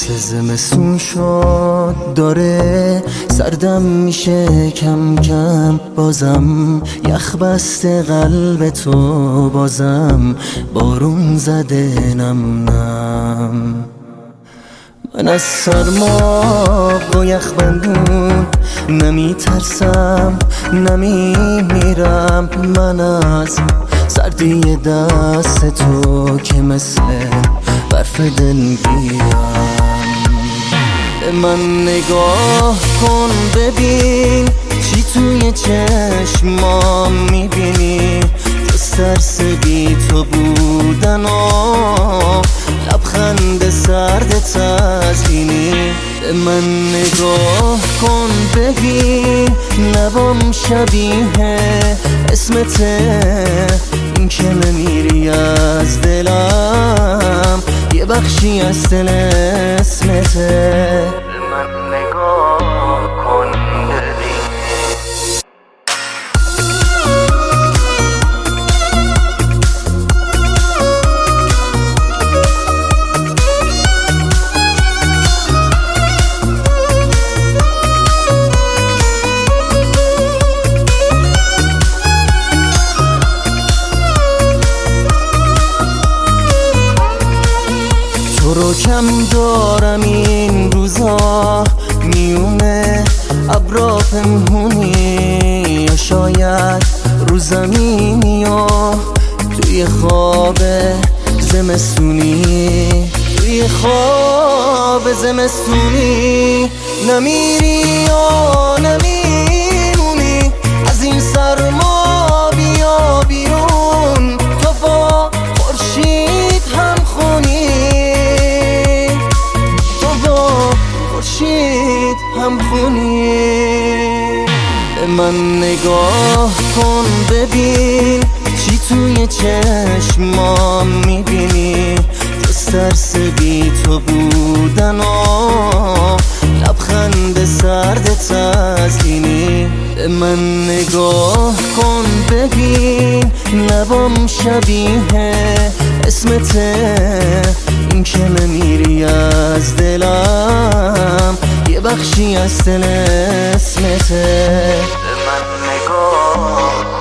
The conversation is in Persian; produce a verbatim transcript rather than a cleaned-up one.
که زمستون شد داره سردم میشه کم کم، بازم یخ بسته قلب تو، بازم بارون زده نم نم. من از سرما و یخ بندون نمی ترسم نمی میرم، من از سردی دست تو که مثل برف دلگیرم. به من نگاه کن ببین چی توی چشمام میبینی، جز ترس بی تو بودن و لبخند سرد تزیینی. به من نگاه کن ببین لبام شبیه اسمته، این که نمیری از دلم یه بخشی از دل اسمته. به من نگاه کن ببین. تو رو کم دارم این روزا، میونه ابرا پنهونی، یا شاید رو زمینی یا توی خواب زمستونی، توی خواب زمستونی. نمیری یا نمیمونی از این سرما، بیا بیرون تو با خورشید هم خونی، خورشید هم خونی. به من نگاه کن ببین چی توی چشمام میبینی، جز ترس بی تو بودن و لبخند سرد تزیینی. به من نگاه کن ببین لبام شبیه اسمته، این که نمیری از دلم یه بخشی از دل اسمته. به من نگاه